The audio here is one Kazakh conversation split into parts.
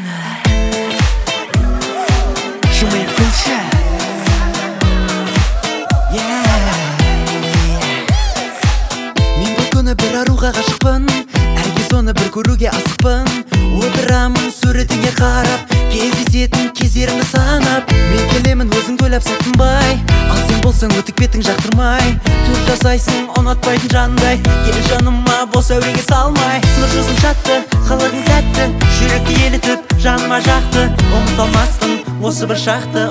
Жымиып күлші. Мен бұл күні бір аруға ғашықпын, әрге соны бір көруге асықпын. Отырамын суретіңе қарап, кездесетін кездерімді санап. Мен келемін өзіңді ойлап сәттінбай, ал сен болсаң өтік бетің жақтырмай. Түр жасайсың ұнатпайтын жандай, кел жаныма бос әуреге салмай. Нұр жүзің шатты, қылығың тәтті, жүректі елітіп жаныма жақты. Ұмыта алмаспын осы бір шақты.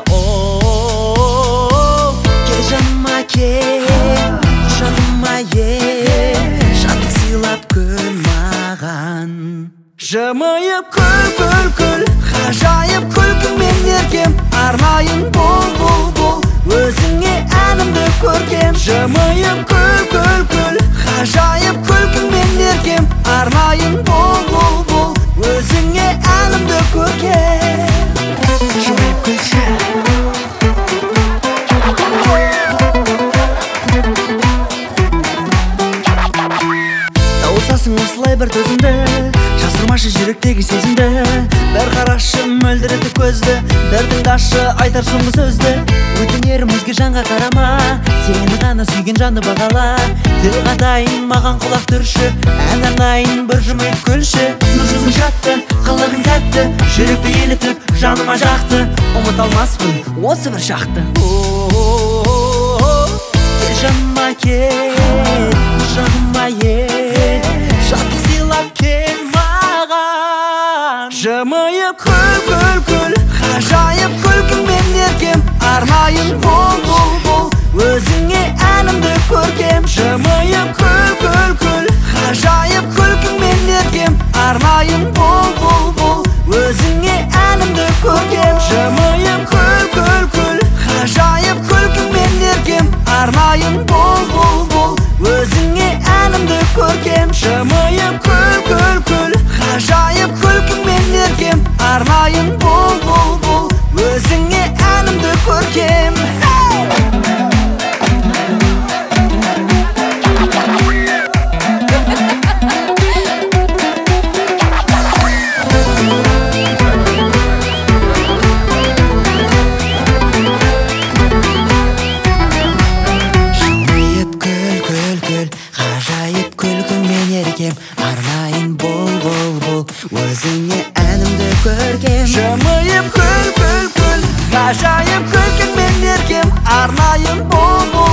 Кел жаныма кел, құшағыма ел, шаттық сыйлап күл маған. Жымиып күл, күл, күл, ғажайып күлкіңмен еркем. Арнайын бол, бол, бол, өзіңе әнімді көркем. Жымиып күл, күл, күл, ғажайып күлкіңмен еркем. Арнайын бол, бол, бол, өзіңе әнімді көркем. Жымиып күлші. Тауысасың осылай бір төзімді, жасырмашы жүректегі сезімді. Бір қарашы мөлдіретіп көзді, бір тыңдашы айтар соңғы сөзді. Өтінерім өзге жанға қарама, сені ғана сүйген жанды бағала. Тіл қатайын маған құлақ түрші, ән арнайын бір жымиып күлші. Нұр жүзің шатты, қылығың тәтті, жүректі елітіп жаныма жақты. Ұмыта алмаспын осы бір шақты. Кел жаныма кел, құшағыма ел, шаттық сыйлап кел маған. Жымиып күл, күл, күл, ғажайып күлкіңмен еркем. Арнайын бол, бол, бол, өзіңе әнімді көркем. Жымиып күл, күл, күл, ғажайып күлкіңмен еркем. Арнайын бол, бол, бол, өзіңе әнімді көркем. Жымиып күл, күл, күл, ғажайып күлкіңмен еркем. Арнайын бол, бол, бол, өзіңе әнімді көркем. Жымиып күл, күл, күл, ғажайып күлкіңмен еркем. Арнайын бол, бол, бол, өзіңе әнімді көркем. Ғажайып күлкіңмен еркем, арнайын бол, бол, бол, өзіңе әнімді көркем. Жымиып күл, күл, күл, ғажайып күлкіңмен еркем. Арнайын бол, бол,